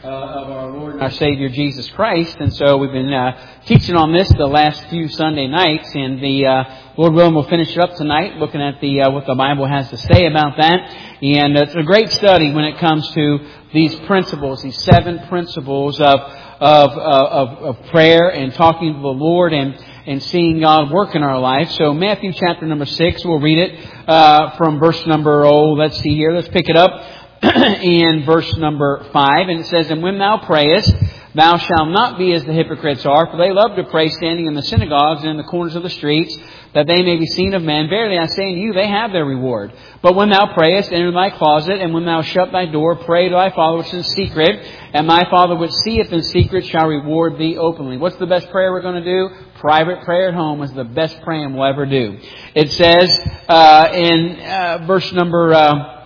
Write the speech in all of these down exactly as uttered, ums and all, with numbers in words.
uh, of our Lord and our Savior Jesus Christ. And so we've been uh, teaching on this the last few Sunday nights, and the uh, Lord willing, we'll finish it up tonight, looking at the uh, what the Bible has to say about that. And it's a great study when it comes to these principles, these seven principles of of of, of prayer and talking to the Lord and and seeing God work in our life. So Matthew chapter number six, we'll read it uh, from verse number, oh, let's see here, let's pick it up in verse number five. And it says, "And when thou prayest, thou shalt not be as the hypocrites are, for they love to pray standing in the synagogues and in the corners of the streets, that they may be seen of men. Verily I say unto you, they have their reward. But when thou prayest, enter thy closet, and when thou shut thy door, pray to thy Father which is in secret, and thy Father which seeth in secret shall reward thee openly." What's the best prayer we're going to do? Private prayer at home is the best praying we'll ever do. It says uh, in uh, verse number uh,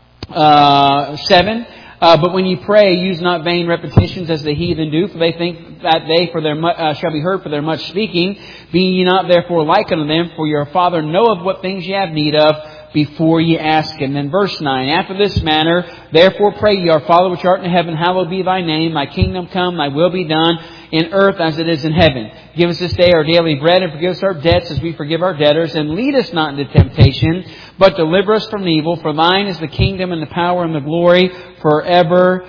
uh, seven, Uh, "But when ye pray, use not vain repetitions as the heathen do, for they think that they for their mu- uh, shall be heard for their much speaking. Be ye not therefore like unto them, for your Father knoweth what things ye have need of before ye ask Him." Then verse nine, "After this manner, therefore pray ye, Our Father which art in heaven, hallowed be thy name. Thy kingdom come, thy will be done in earth as it is in heaven. Give us this day our daily bread, and forgive us our debts as we forgive our debtors. And lead us not into temptation, but deliver us from evil. For thine is the kingdom and the power and the glory forever.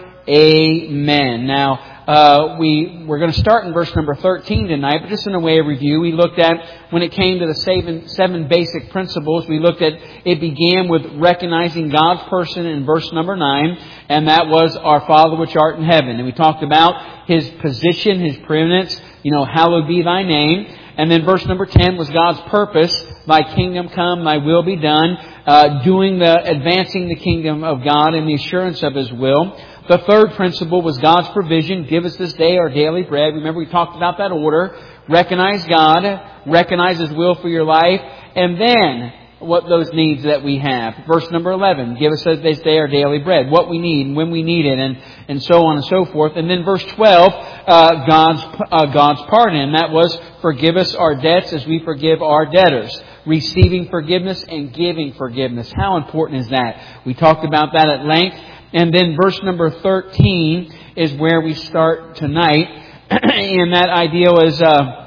Amen." Now, uh, we, we're going to start in verse number thirteen tonight, but just in a way of review, we looked at, when it came to the seven, seven basic principles, we looked at, it began with recognizing God's person in verse number nine, and that was Our Father which art in heaven. And we talked about His position, His preeminence, you know, hallowed be thy name. And then verse number ten was God's purpose, thy kingdom come, thy will be done, uh, doing the, advancing the kingdom of God and the assurance of His will. The third principle was God's provision. Give us this day our daily bread. Remember, we talked about that order. Recognize God, recognize His will for your life, and then what those needs that we have. Verse number eleven, give us this day our daily bread, what we need and when we need it, and, and so on and so forth. And then verse twelve, uh, God's, uh, God's pardon, and that was forgive us our debts as we forgive our debtors. Receiving forgiveness and giving forgiveness. How important is that? We talked about that at length. And then verse number thirteen is where we start tonight. And that idea was, uh,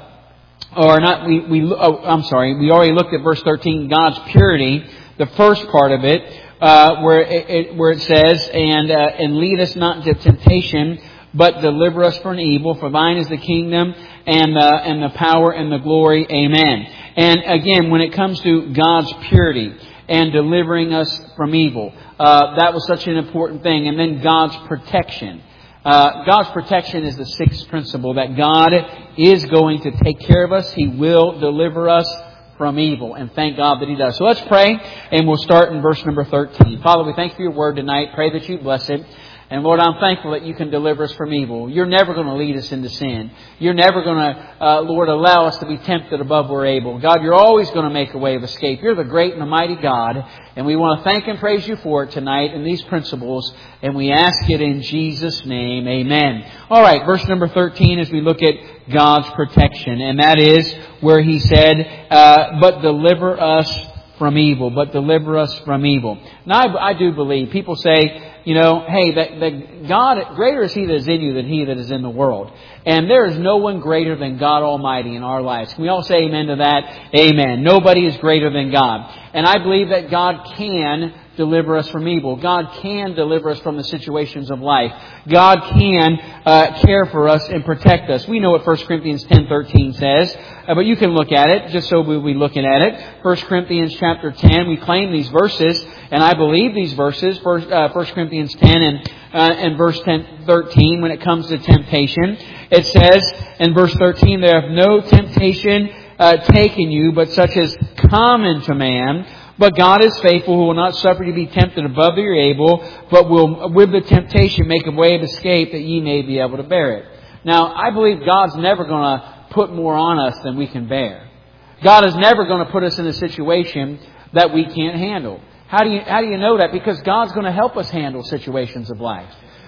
or not, we, we, oh, I'm sorry, we already looked at verse thirteen, God's purity, the first part of it, uh, where it, it, where it says, and, uh, and lead us not into temptation, but deliver us from evil, for thine is the kingdom and the, and the power and the glory. Amen. And again, when it comes to God's purity and delivering us from evil, uh, that was such an important thing. And then God's protection. Uh, God's protection is the sixth principle, that God is going to take care of us. He will deliver us from evil. And thank God that He does. So let's pray, and we'll start in verse number thirteen. Father, we thank you for your word tonight. Pray that you bless it. And Lord, I'm thankful that you can deliver us from evil. You're never going to lead us into sin. You're never going to, uh, Lord, allow us to be tempted above we're able. God, you're always going to make a way of escape. You're the great and the mighty God. And we want to thank and praise you for it tonight in these principles. And we ask it in Jesus' name. Amen. All right, verse number thirteen as we look at God's protection. And that is where He said, uh, but deliver us from evil. But deliver us from evil. Now, I, I do believe, people say, you know, hey, that, that God, greater is He that is in you than he that is in the world. And there is no one greater than God Almighty in our lives. Can we all say amen to that? Amen. Nobody is greater than God. And I believe that God can deliver us from evil. God can deliver us from the situations of life. God can uh, care for us and protect us. We know what First Corinthians ten thirteen says, uh, but you can look at it just so we'll be looking at it. First Corinthians chapter ten, we claim these verses, and I believe these verses. First, uh, First Corinthians ten and, uh, and verse ten, thirteen, when it comes to temptation, it says in verse thirteen, there hath no temptation uh, taken you, but such as common to man. But God is faithful, who will not suffer you to be tempted above that you're able, but will with the temptation make a way of escape that ye may be able to bear it. Now, I believe God's never going to put more on us than we can bear. God is never going to put us in a situation that we can't handle. How do you, how do you know that? Because God's going to help us handle situations of life.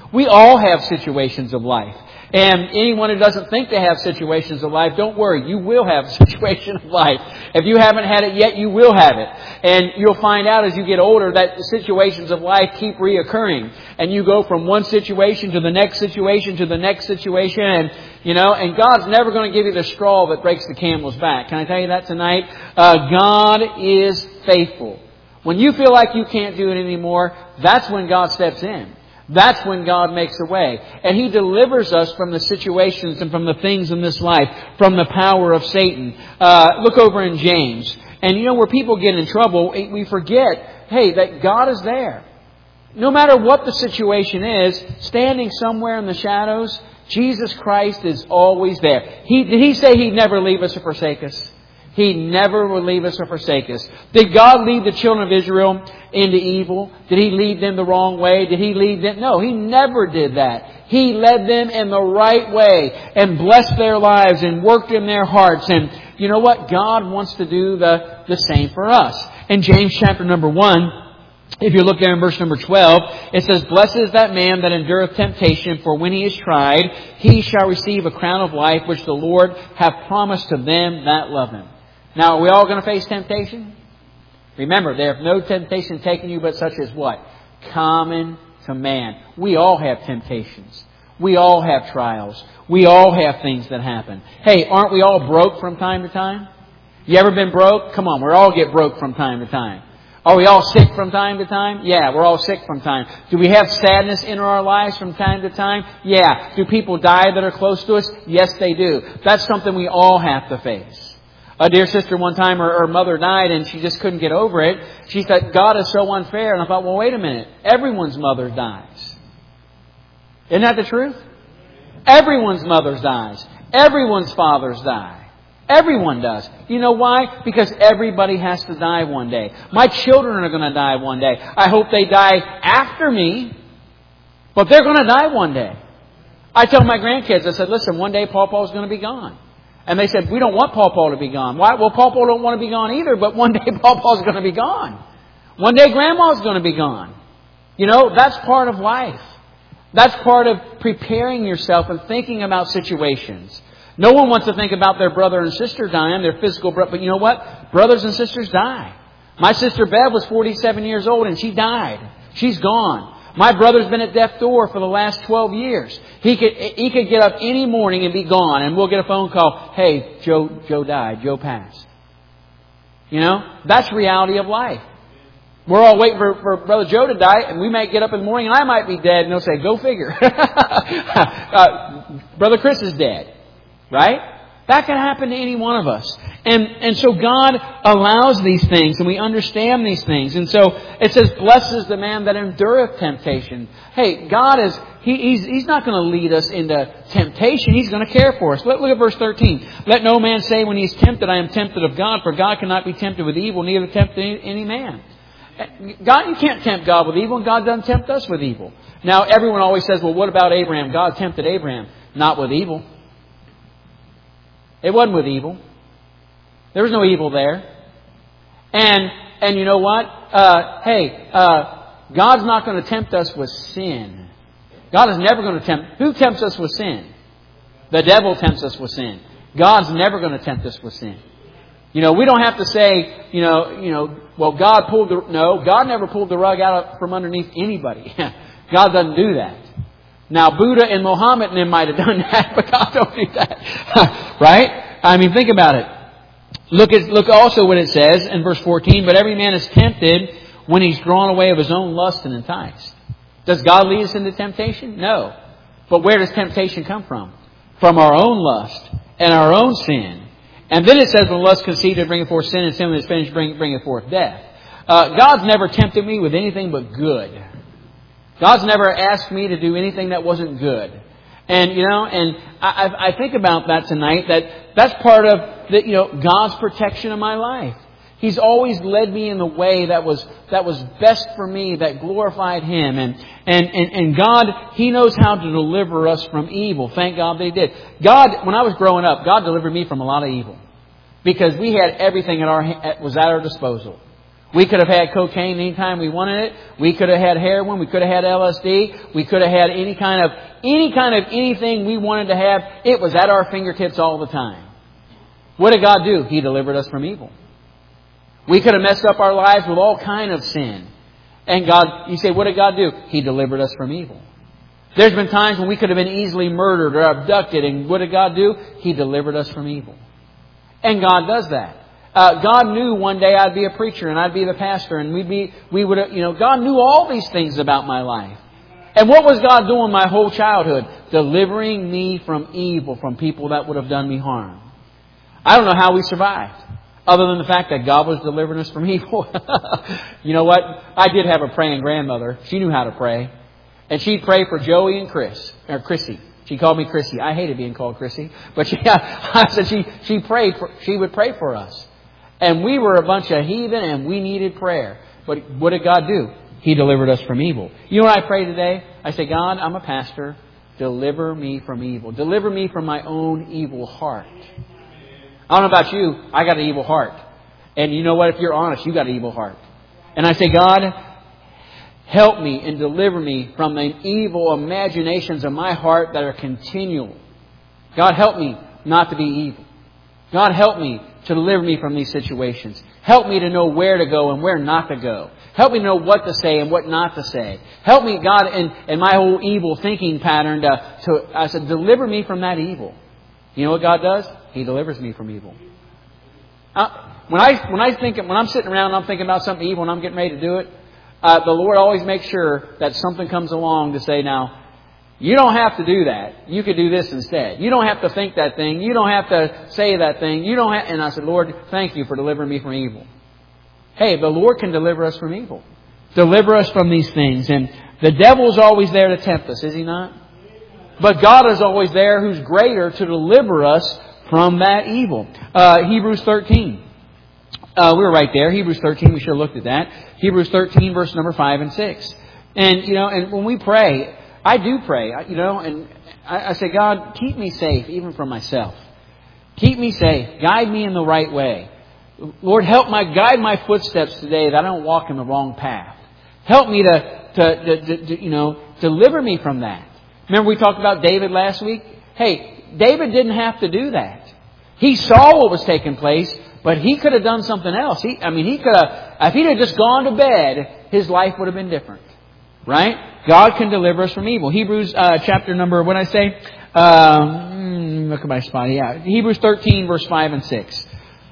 We all have situations of life. And anyone who doesn't think they have situations of life, don't worry, you will have a situation of life. If you haven't had it yet, you will have it. And you'll find out as you get older that the situations of life keep reoccurring. And you go from one situation to the next situation to the next situation. And, you know, and God's never going to give you the straw that breaks the camel's back. Can I tell you that tonight? Uh, God is faithful. When you feel like you can't do it anymore, that's when God steps in. That's when God makes a way. And He delivers us from the situations and from the things in this life, from the power of Satan. Uh, look over in James. And you know, where people get in trouble, we forget, hey, that God is there. No matter what the situation is, standing somewhere in the shadows, Jesus Christ is always there. He, did He say He'd never leave us or forsake us? He never will leave us or forsake us. Did God lead the children of Israel into evil? Did He lead them the wrong way? Did He lead them? No, He never did that. He led them in the right way and blessed their lives and worked in their hearts. And you know what? God wants to do the, the same for us. In James chapter number one, if you look there in verse number twelve, it says, "Blessed is that man that endureth temptation, for when he is tried, he shall receive a crown of life, which the Lord hath promised to them that love Him." Now, are we all going to face temptation? Remember, there hath no temptation taken you but such as what? Common to man. We all have temptations. We all have trials. We all have things that happen. Hey, aren't we all broke from time to time? You ever been broke? Come on, we all get broke from time to time. Are we all sick from time to time? Yeah, we're all sick from time. Do we have sadness in our lives from time to time? Yeah. Do people die that are close to us? Yes, they do. That's something we all have to face. A dear sister one time, her, her mother died and she just couldn't get over it. She said, God is so unfair. And I thought, well, wait a minute. Everyone's mother dies. Isn't that the truth? Everyone's mother dies. Everyone's fathers die. Everyone does. You know why? Because everybody has to die one day. My children are going to die one day. I hope they die after me, but they're going to die one day. I tell my grandkids, I said, listen, one day Paw Paw's going to be gone. And they said, we don't want Paw Paw to be gone. Why? Well, Paw Paw don't want to be gone either, but one day Paw Paw's going to be gone. One day Grandma's going to be gone. You know, that's part of life. That's part of preparing yourself and thinking about situations. No one wants to think about their brother and sister dying, their physical brother. But you know what? Brothers and sisters die. My sister Bev was forty-seven years old and she died. She's gone. My brother's been at death's door for the last twelve years. He could he could get up any morning and be gone, and we'll get a phone call. Hey, Joe Joe died. Joe passed. You know, that's reality of life. We're all waiting for, for Brother Joe to die, and we might get up in the morning and I might be dead, and they'll say, "Go figure." uh, Brother Chris is dead, right? That can happen to any one of us. And and so God allows these things, and we understand these things. And so it says, blessed is the man that endureth temptation. Hey, God is, he, He's He's not going to lead us into temptation. He's going to care for us. Look, look at verse thirteen. Let no man say when he is tempted, I am tempted of God, for God cannot be tempted with evil, neither tempt any, any man. God, you can't tempt God with evil, and God doesn't tempt us with evil. Now, everyone always says, well, what about Abraham? God tempted Abraham. Not with evil. It wasn't with evil. There was no evil there. And and you know what? Uh, hey, uh, God's not going to tempt us with sin. God is never going to tempt. Who tempts us with sin? The devil tempts us with sin. God's never going to tempt us with sin. You know, we don't have to say, you know, you know, well, God pulled the... No, God never pulled the rug out from underneath anybody. God doesn't do that. Now, Buddha and Muhammad and them might have done that, but God don't do that. Right? I mean, think about it. Look at look also what it says in verse fourteen. But every man is tempted when he's drawn away of his own lust and enticed. Does God lead us into temptation? No. But where does temptation come from? From our own lust and our own sin. And then it says, when lust conceived, it bringeth forth sin, and sin when it's finished, bring, bringeth forth death. Uh, God's never tempted me with anything but good. God's never asked me to do anything that wasn't good. And, you know, and I, I think about that tonight, that that's part of the, you know, God's protection of my life. He's always led me in the way that was, that was best for me, that glorified Him. And, and, and, and God, He knows how to deliver us from evil. Thank God that He did. God, when I was growing up, God delivered me from a lot of evil. Because we had everything at our, was at our disposal. We could have had cocaine anytime we wanted it. We could have had heroin. We could have had L S D. We could have had any kind of, any kind of anything we wanted to have. It was at our fingertips all the time. What did God do? He delivered us from evil. We could have messed up our lives with all kind of sin. And God, you say, what did God do? He delivered us from evil. There's been times when we could have been easily murdered or abducted. And what did God do? He delivered us from evil. And God does that. Uh, God knew one day I'd be a preacher and I'd be the pastor and we'd be, we would, you know, God knew all these things about my life. And what was God doing my whole childhood? Delivering me from evil, from people that would have done me harm. I don't know how we survived, other than the fact that God was delivering us from evil. You know what? I did have a praying grandmother. She knew how to pray. And she'd pray for Joey and Chris, or Chrissy. She called me Chrissy. I hated being called Chrissy. But she, I said she, she prayed for, she would pray for us. And we were a bunch of heathen and we needed prayer. But what did God do? He delivered us from evil. You know what I pray today? I say, God, I'm a pastor. Deliver me from evil. Deliver me from my own evil heart. I don't know about you. I got an evil heart. And you know what? If you're honest, you got an evil heart. And I say, God, help me and deliver me from the evil imaginations of my heart that are continual. God, help me not to be evil. God, help me to deliver me from these situations. Help me to know where to go and where not to go. Help me to know what to say and what not to say. Help me, God, in, in my whole evil thinking pattern to, to, I said, deliver me from that evil. You know what God does? He delivers me from evil. Uh, when I, when I think, when I'm sitting around and I'm thinking about something evil and I'm getting ready to do it, uh, the Lord always makes sure that something comes along to say, now, you don't have to do that. You could do this instead. You don't have to think that thing. You don't have to say that thing. You don't have, and I said, Lord, thank you for delivering me from evil. Hey, the Lord can deliver us from evil. Deliver us from these things. And the devil's always there to tempt us, is he not? But God is always there who's greater to deliver us from that evil. Uh, Hebrews thirteen. Uh, we were right there. Hebrews thirteen. We should have looked at that. Hebrews thirteen, verse number five and six. And, you know, and when we pray, I do pray, you know, and I, I say, God, keep me safe even from myself. Keep me safe. Guide me in the right way. Lord, help my guide my footsteps today that I don't walk in the wrong path. Help me to, to, to, to, you know, deliver me from that. Remember we talked about David last week? Hey, David didn't have to do that. He saw what was taking place, but he could have done something else. He, I mean, he could have, if he'd have just gone to bed, his life would have been different. Right? God can deliver us from evil. Hebrews uh, chapter number, what did I say? Um, look at my spot. Yeah. Hebrews thirteen, verse five and six.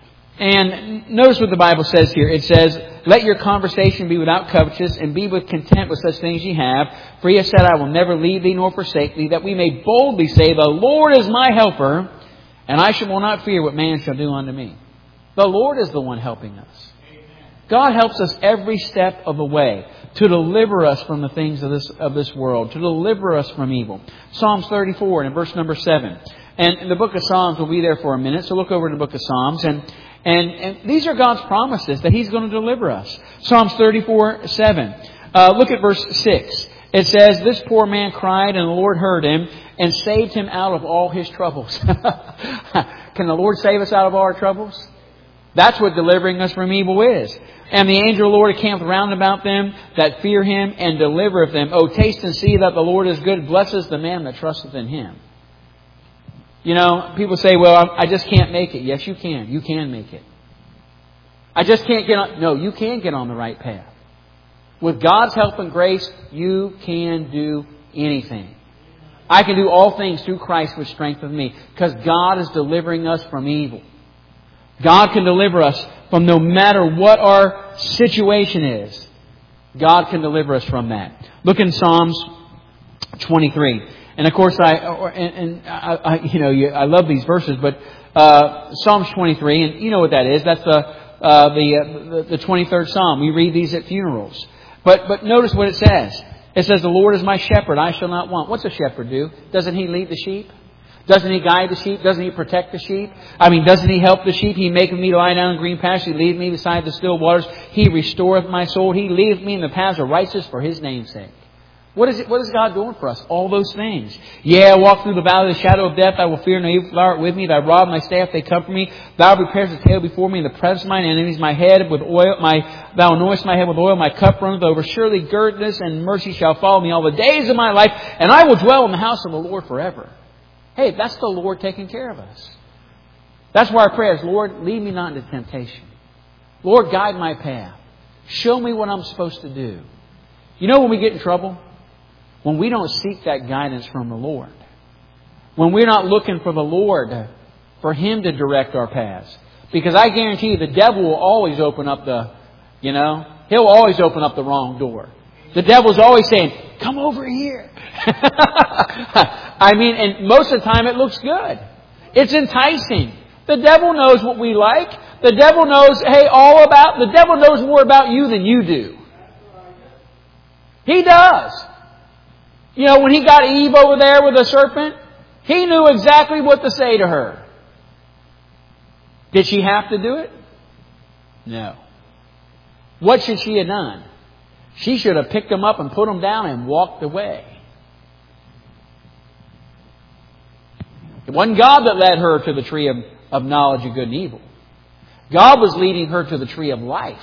And notice what the Bible says here. It says, let your conversation be without covetousness and be with content with such things ye have. For he has said, I will never leave thee nor forsake thee, that we may boldly say, the Lord is my helper, and I shall not fear what man shall do unto me. The Lord is the one helping us. God helps us every step of the way to deliver us from the things of this of this world, to deliver us from evil. Psalms thirty-four and verse number seven. And the book of Psalms will be there for a minute, so look over to the book of Psalms. And, and, and these are God's promises that He's going to deliver us. Psalms thirty-four, seven. Uh, look at verse six. It says, this poor man cried and the Lord heard him and saved him out of all his troubles. Can the Lord save us out of all our troubles? That's what delivering us from evil is. And the angel of the Lord encampeth round about them that fear Him and delivereth them. Oh, taste and see that the Lord is good. Blessed the man that trusteth in Him. You know, people say, well, I just can't make it. Yes, you can. You can make it. I just can't get on. No, you can get on the right path. With God's help and grace, you can do anything. I can do all things through Christ which strengtheneth me. Because God is delivering us from evil. God can deliver us from no matter what our situation is. God can deliver us from that. Look in Psalms twenty-three. And of course, I and, and I, I, you know, I love these verses, but uh, Psalms twenty-three, and you know what that is? That's the uh, the, uh, the the twenty-third Psalm. We read these at funerals. But but notice what it says. It says, "The Lord is my shepherd; I shall not want." What's a shepherd do? Doesn't he lead the sheep? Doesn't He guide the sheep? Doesn't He protect the sheep? I mean, doesn't He help the sheep? He maketh me to lie down in green pastures. He leadeth me beside the still waters. He restoreth my soul. He leadeth me in the paths of righteousness for His name's sake. What is it? What is God doing for us? All those things. Yeah, I walk through the valley of the shadow of death. I will fear no evil. Thou art with me. Thy rod and thy staff, they comfort me. Thou preparest a table before me in the presence of mine enemies. My head with oil, my, thou anointest my head with oil. My cup runneth over. Surely goodness and mercy shall follow me all the days of my life. And I will dwell in the house of the Lord forever. Hey, that's the Lord taking care of us. That's why our prayer is, Lord, lead me not into temptation. Lord, guide my path. Show me what I'm supposed to do. You know when we get in trouble? When we don't seek that guidance from the Lord. When we're not looking for the Lord, for Him to direct our paths. Because I guarantee you the devil will always open up the, you know, he'll always open up the wrong door. The devil's always saying, come over here. I mean, and most of the time it looks good. It's enticing. The devil knows what we like. The devil knows, hey, all about, the devil knows more about you than you do. He does. You know, when he got Eve over there with the serpent, he knew exactly what to say to her. Did she have to do it? No. What should she have done? She should have picked him up and put him down and walked away. It wasn't God that led her to the tree of, of knowledge of good and evil. God was leading her to the tree of life.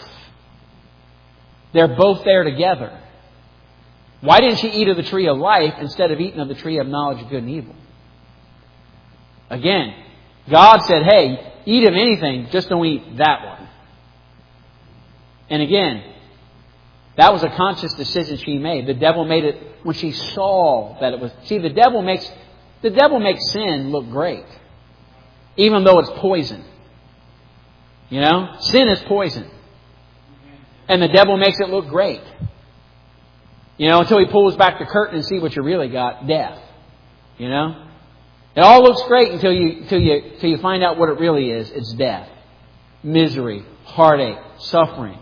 They're both there together. Why didn't she eat of the tree of life instead of eating of the tree of knowledge of good and evil? Again, God said, hey, eat of anything, just don't eat that one. And again, that was a conscious decision she made. The devil made it when she saw that it was... See, the devil makes the devil makes sin look great. Even though it's poison. You know? Sin is poison. And the devil makes it look great. You know, until he pulls back the curtain and see what you really got, death. You know? It all looks great until you until you until you find out what it really is. It's death. Misery, heartache, suffering.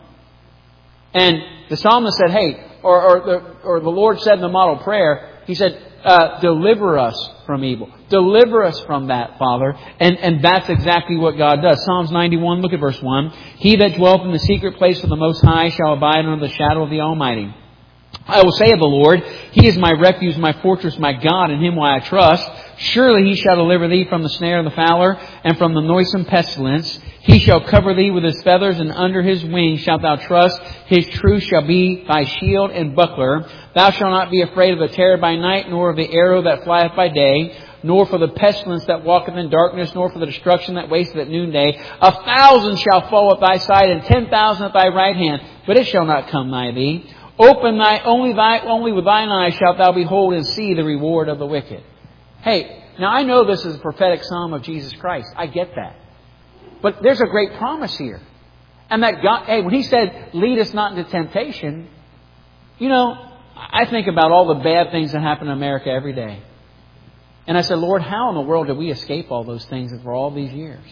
And the psalmist said, hey, or, or, the, or the Lord said in the model prayer, He said, uh, deliver us from evil. Deliver us from that, Father. And, and that's exactly what God does. Psalms ninety-one, look at verse one. He that dwelleth in the secret place of the Most High shall abide under the shadow of the Almighty. I will say of the Lord, He is my refuge, my fortress, my God, in Him will I trust. Surely He shall deliver thee from the snare of the fowler, and from the noisome pestilence. He shall cover thee with His feathers, and under His wings shalt thou trust. His truth shall be thy shield and buckler. Thou shalt not be afraid of the terror by night, nor of the arrow that flieth by day, nor for the pestilence that walketh in darkness, nor for the destruction that wasteth at noonday. A thousand shall fall at thy side, and ten thousand at thy right hand, but it shall not come nigh thee. Open thy only thy only with thine eyes shalt thou behold and see the reward of the wicked. Hey, now I know this is a prophetic psalm of Jesus Christ. I get that. But there's a great promise here. And that God, hey, when He said, lead us not into temptation, you know, I think about all the bad things that happen in America every day. And I said, Lord, how in the world did we escape all those things for all these years?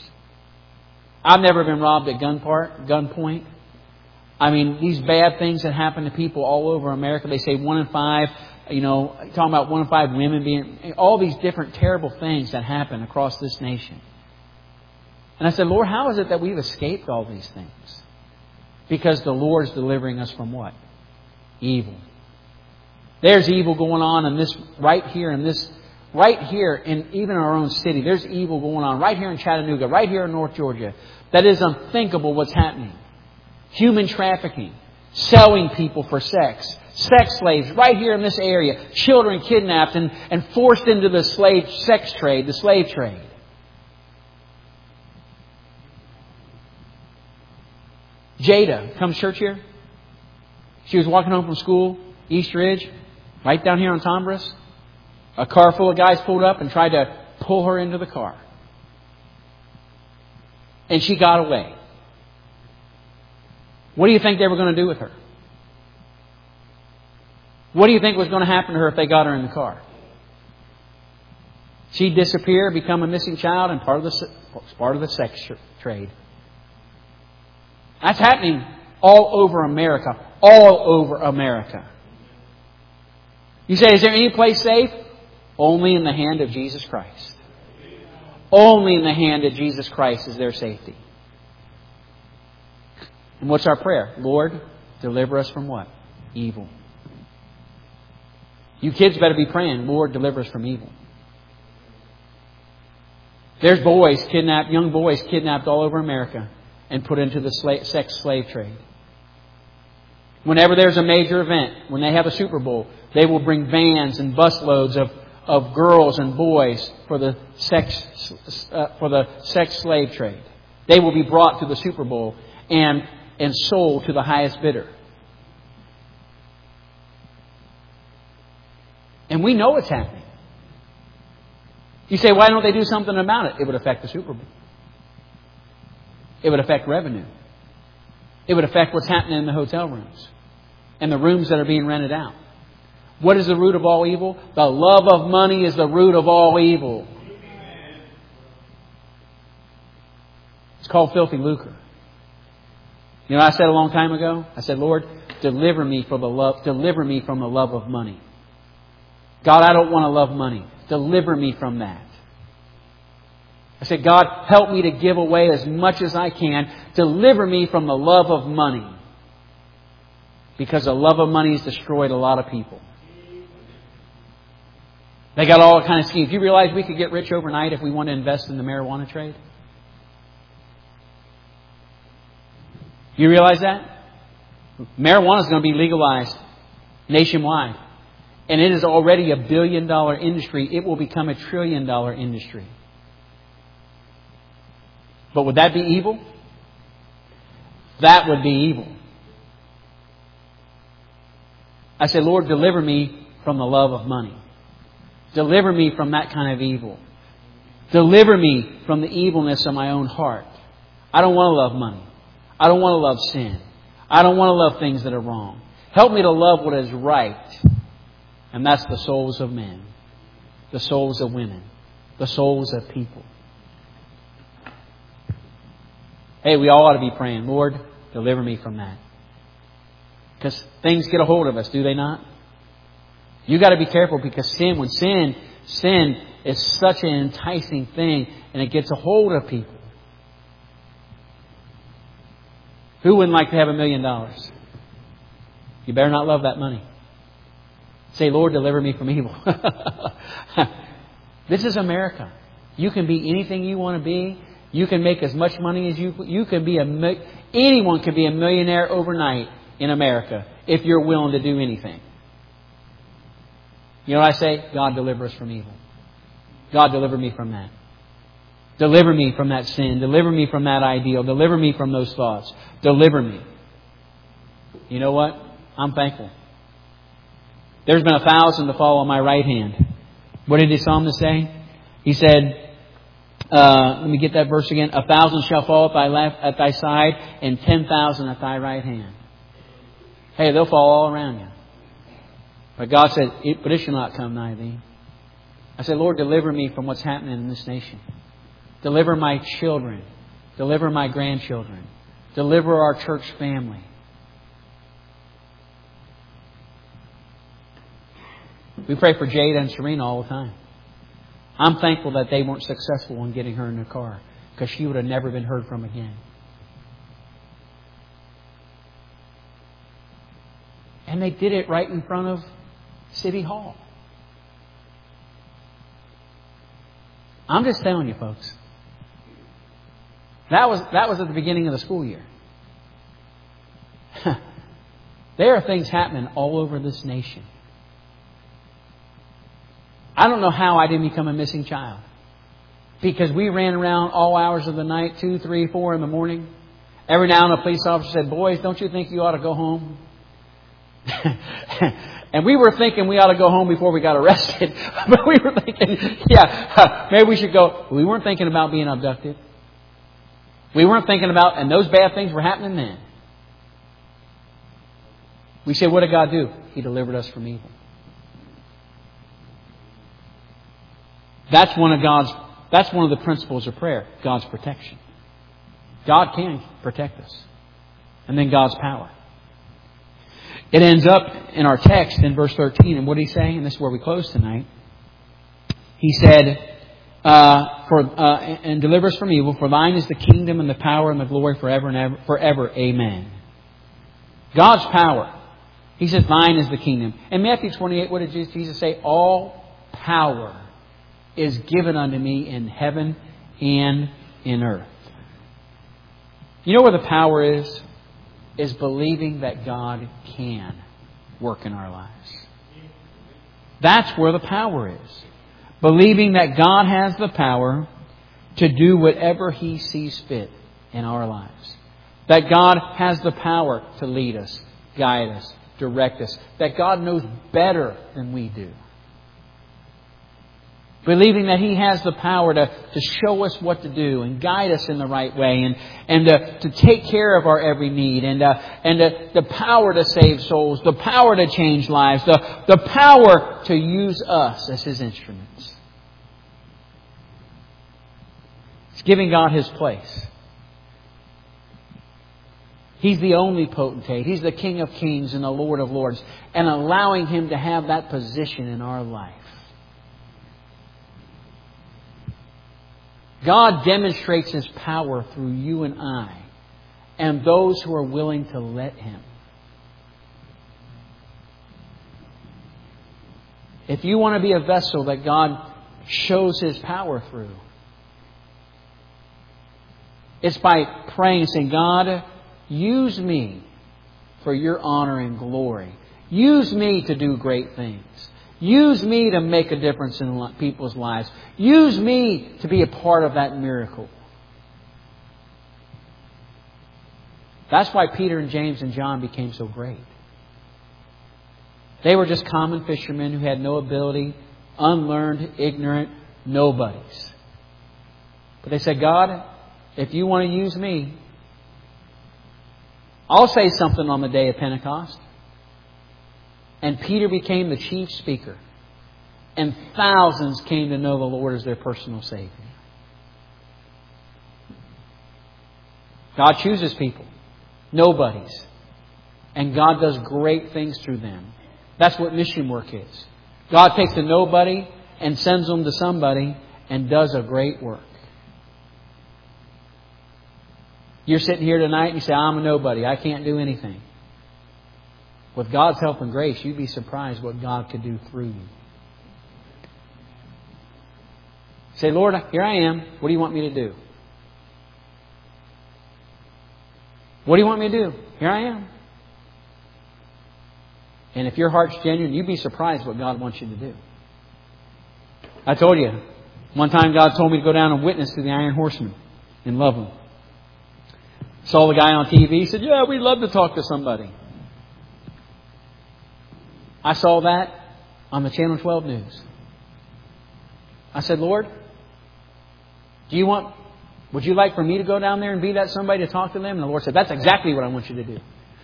I've never been robbed at gunpoint. gunpoint. I mean, these bad things that happen to people all over America. They say one in five, you know, talking about one in five women being, all these different terrible things that happen across this nation. And I said, Lord, how is it that we've escaped all these things? Because the Lord's delivering us from what? Evil. There's evil going on in this, right here in this, right here in even our own city. There's evil going on right here in Chattanooga, right here in North Georgia. That is unthinkable what's happening. Human trafficking, selling people for sex, sex slaves right here in this area, children kidnapped and, and forced into the slave sex trade, the slave trade. Jada comes to church here. She was walking home from school, East Ridge, right down here on Tombras. A car full of guys pulled up and tried to pull her into the car. And she got away. What do you think they were going to do with her? What do you think was going to happen to her if they got her in the car? She'd disappear, become a missing child, and part of the part of the sex trade. That's happening all over America. All over America. You say, is there any place safe? Only in the hand of Jesus Christ. Only in the hand of Jesus Christ is there safety. And what's our prayer? Lord, deliver us from what? Evil. You kids better be praying, Lord, deliver us from evil. There's boys kidnapped, young boys kidnapped all over America and put into the slave, sex slave trade. Whenever there's a major event, when they have a Super Bowl, they will bring vans and busloads of, of girls and boys for the sex uh, for the sex slave trade. They will be brought to the Super Bowl and and sold to the highest bidder. And we know it's happening. You say, why don't they do something about it? It would affect the Super Bowl. It would affect revenue. It would affect what's happening in the hotel rooms and the rooms that are being rented out. What is the root of all evil? The love of money is the root of all evil. It's called filthy lucre. You know what I said a long time ago? I said, Lord, deliver me from the love, deliver me from the love of money. God, I don't want to love money. Deliver me from that. I said, God, help me to give away as much as I can. Deliver me from the love of money. Because the love of money has destroyed a lot of people. They got all kind of schemes. Do you realize we could get rich overnight if we want to invest in the marijuana trade? You realize that? Marijuana is going to be legalized nationwide. And it is already a billion dollar industry. It will become a trillion dollar industry. But would that be evil? That would be evil. I said, Lord, deliver me from the love of money. Deliver me from that kind of evil. Deliver me from the evilness of my own heart. I don't want to love money. I don't want to love sin. I don't want to love things that are wrong. Help me to love what is right. And that's the souls of men, the souls of women, the souls of people. Hey, we all ought to be praying, Lord, deliver me from that. Because things get a hold of us, do they not? You got to be careful because sin, when sin, sin is such an enticing thing and it gets a hold of people. Who wouldn't like to have a million dollars? You better not love that money. Say, Lord, deliver me from evil. This is America. You can be anything you want to be. You can make as much money as you... You can be a... Anyone can be a millionaire overnight in America if you're willing to do anything. You know what I say? God, deliver us from evil. God, deliver me from that. Deliver me from that sin. Deliver me from that ideal. Deliver me from those thoughts. Deliver me. You know what? I'm thankful. There's been a thousand to fall on my right hand. What did the psalmist say? He said, uh, let me get that verse again. A thousand shall fall at thy left, at thy side, and ten thousand at thy right hand. Hey, they'll fall all around you. But God said, but it shall not come nigh thee. I said, Lord, deliver me from what's happening in this nation. Deliver my children. Deliver my grandchildren. Deliver our church family. We pray for Jada and Serena all the time. I'm thankful that they weren't successful in getting her in the car because she would have never been heard from again. And they did it right in front of City Hall. I'm just telling you, folks. That was that was at the beginning of the school year. There are things happening all over this nation. I don't know how I didn't become a missing child. Because we ran around all hours of the night, two, three, four in the morning. Every now and then a police officer said, boys, don't you think you ought to go home? And we were thinking we ought to go home before we got arrested. But we were thinking, yeah, maybe we should go. We weren't thinking about being abducted. We weren't thinking about, and those bad things were happening then. We said, what did God do? He delivered us from evil. That's one of God's, that's one of the principles of prayer. God's protection. God can protect us. And then God's power. It ends up in our text in verse thirteen. And what did he say? And this is where we close tonight. He said, uh, for, uh, and deliver us from evil, for thine is the kingdom and the power and the glory forever and ever, forever. Amen. God's power. He said, thine is the kingdom. In Matthew twenty-eight, what did Jesus say? All power is given unto me in heaven and in earth. You know where the power is? Is believing that God can work in our lives. That's where the power is. Believing that God has the power to do whatever He sees fit in our lives. That God has the power to lead us, guide us, direct us. That God knows better than we do. Believing that He has the power to, to show us what to do and guide us in the right way and, and uh, to take care of our every need and, uh, and uh, the power to save souls, the power to change lives, the, the power to use us as His instruments. It's giving God His place. He's the only potentate. He's the King of Kings and the Lord of Lords, and allowing Him to have that position in our life. God demonstrates His power through you and I and those who are willing to let Him. If you want to be a vessel that God shows His power through, it's by praying and saying, God, use me for Your honor and glory. Use me to do great things. Use me to make a difference in people's lives. Use me to be a part of that miracle. That's why Peter and James and John became so great. They were just common fishermen who had no ability, unlearned, ignorant, nobodies. But they said, God, if You want to use me, I'll say something on the day of Pentecost. And Peter became the chief speaker. And thousands came to know the Lord as their personal Savior. God chooses people. Nobodies. And God does great things through them. That's what mission work is. God takes a nobody and sends them to somebody and does a great work. You're sitting here tonight and you say, I'm a nobody. I can't do anything. With God's help and grace, you'd be surprised what God could do through you. Say, Lord, here I am. What do You want me to do? What do You want me to do? Here I am. And if your heart's genuine, you'd be surprised what God wants you to do. I told you, one time God told me to go down and witness to the Iron Horsemen in Loveland. Saw the guy on T V. He said, yeah, we'd love to talk to somebody. I saw that on the Channel twelve News. I said, Lord, do you want, would You like for me to go down there and be that somebody to talk to them? And the Lord said, that's exactly what I want you to do.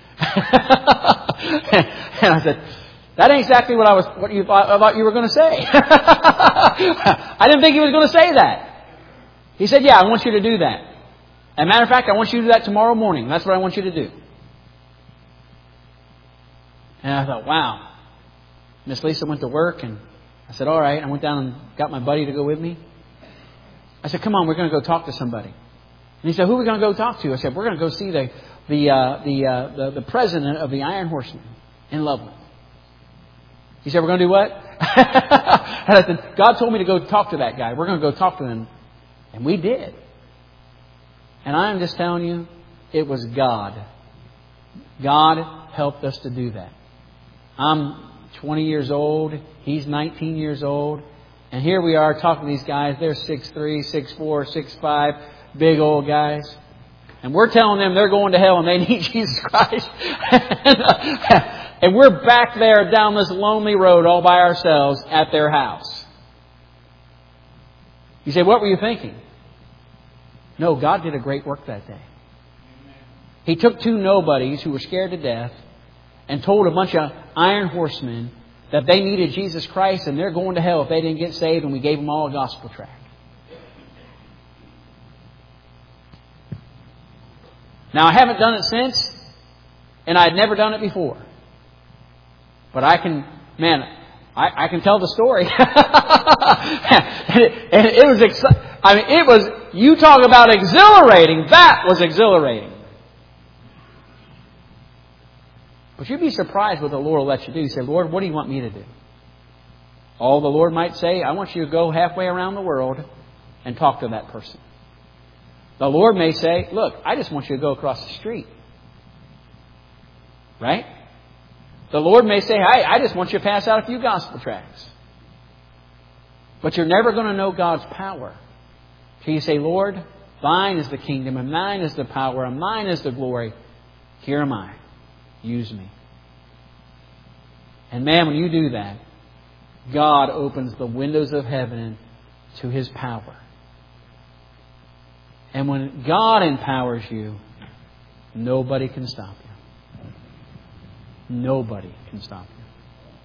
And I said, that ain't exactly what I was, what you thought, I thought you were going to say. I didn't think He was going to say that. He said, yeah, I want you to do that. As a matter of fact, I want you to do that tomorrow morning. That's what I want you to do. And I thought, wow. Miss Lisa went to work and I said, all right. I went down and got my buddy to go with me. I said, come on, we're going to go talk to somebody. And he said, who are we going to go talk to? I said, we're going to go see the the uh, the, uh, the the president of the Iron Horsemen in Loveland. He said, we're going to do what? And I said, God told me to go talk to that guy. We're going to go talk to him. And we did. And I'm just telling you, it was God. God helped us to do that. I'm twenty years old. He's nineteen years old. And here we are talking to these guys. They're six three, six four, six five, big old guys. And we're telling them they're going to hell and they need Jesus Christ. and, uh, and we're back there down this lonely road all by ourselves at their house. You say, what were you thinking? No, God did a great work that day. He took two nobodies who were scared to death and told a bunch of iron horsemen that they needed Jesus Christ and they're going to hell if they didn't get saved, and we gave them all a gospel tract. Now, I haven't done it since, and I'd never done it before. But I can, man, I, I can tell the story. and it, and it was, exci- I mean, it was, you talk about exhilarating, that was exhilarating. But you'd be surprised what the Lord will let you do. You say, Lord, what do you want me to do? All the Lord might say, I want you to go halfway around the world and talk to that person. The Lord may say, look, I just want you to go across the street. Right? The Lord may say, I, I just want you to pass out a few gospel tracts. But you're never going to know God's power. So you say, Lord, thine is the kingdom, and thine is the power, and mine is the glory. Here am I. Use me. And man, when you do that, God opens the windows of heaven to His power. And when God empowers you, nobody can stop you. Nobody can stop you.